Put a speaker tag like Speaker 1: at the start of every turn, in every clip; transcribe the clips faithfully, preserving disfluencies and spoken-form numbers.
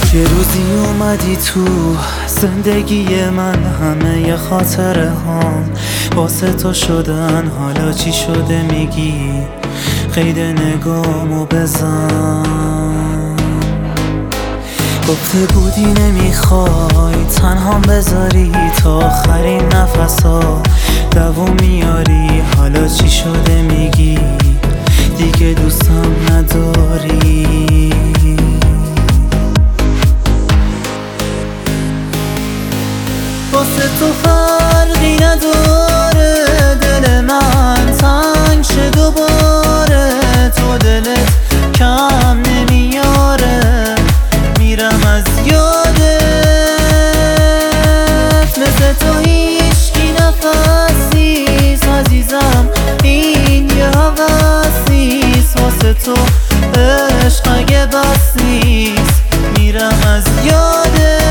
Speaker 1: یه روزی اومدی تو زندگی من، همه ی خاطره هام واسه تو شدن. حالا چی شده میگی؟ قید نگامو بزن. گفته بودی نمیخوای تنهام بذاری تا آخرین نفسا دووم میاری. حالا چی شده میگی؟ دیگه دوستم نداری. واسه تو فرقی نداره دل من تنگ شه دوباره، تو دلت کم نمیاره. میرم از یادت مثل تو هیچکی نفس نیست عزیزم، این یه هوس نیست. واسه تو عشق اگه بس نیست میرم از یادت.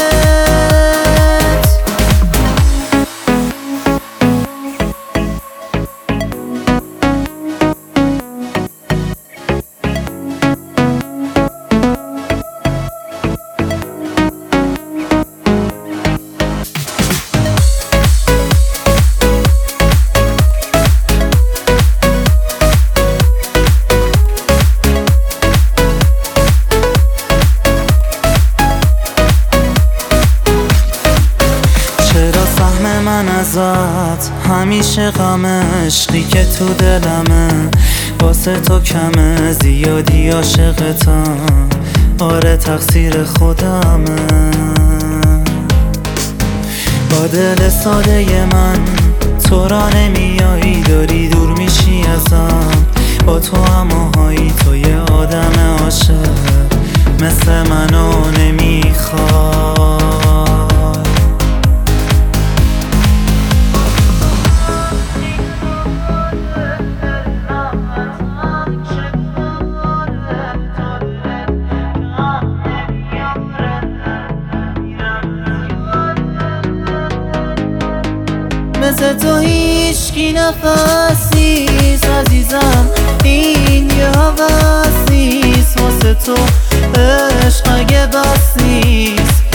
Speaker 1: من ازت همیشه غم عشقی که تو دلمه، واسه تو کمه زیادی عاشقتم. آره تقصیر خودمه. با دل ساده من تو را نمیایی، داری دور میشی ازم. با تو هماهایی، تو یه آدم عاشق مثل منو نمیخوای. مثل تو هیچکی نفس نیست عزیزم، این یه هوس نیست. واسه تو عشق اگه بس نیست